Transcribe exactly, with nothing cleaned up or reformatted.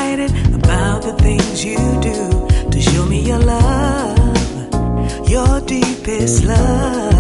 excited about the things you do to show me your love, your deepest love.